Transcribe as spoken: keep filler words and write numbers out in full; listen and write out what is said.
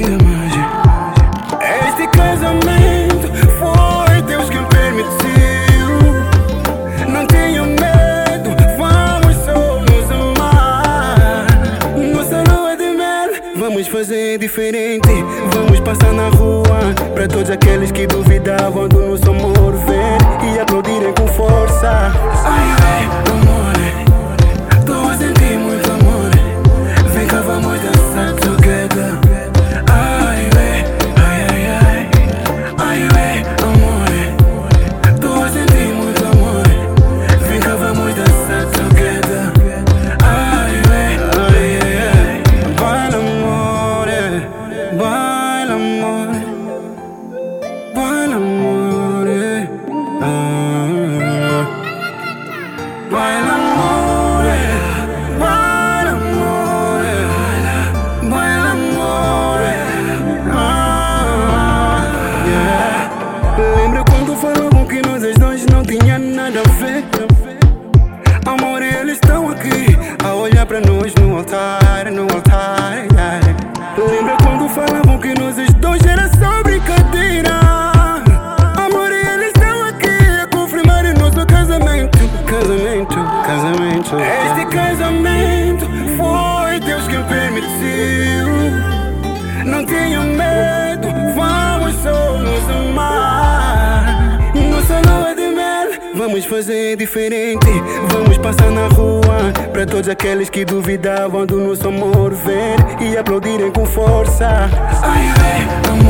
magia, magia. Este casamento foi Deus quem permitiu. Não tenho medo, vamos só nos amar. Nossa lua de mel, vamos fazer diferente. Vamos passar na rua pra todos aqueles que duvidavam do nosso amor ver e aplaudirem com força. Ai, ai, amor, tô a sentir muito amor. Vem cá, vamos dançar together. Ai, ai, ai, ai, ai, ai, amor, tô a sentir muito amor. Vem cá, vamos dançar together. Ai, ai, ai, ai, ai. Baila, amor, baila, amor, baila, amor, ah. Baila, amor, baila, amor, baila, amor, ah, yeah. Lembra quando falavam que nós os dois não tinha nada a ver? Amor, eles estão aqui a olhar pra nós no altar, no altar, yeah. Lembra quando falavam que nós os dois era só brincadeira? Amor, eles estão aqui a confirmar o nosso casamento. Casamento, casamento. Este casamento foi Deus quem permitiu. Não tenho medo, vamos só nos amar. Nossa lua de mel, vamos fazer diferente. Vamos passar na rua pra todos aqueles que duvidavam do nosso amor ver e aplaudirem com força. Ai, ai, amor.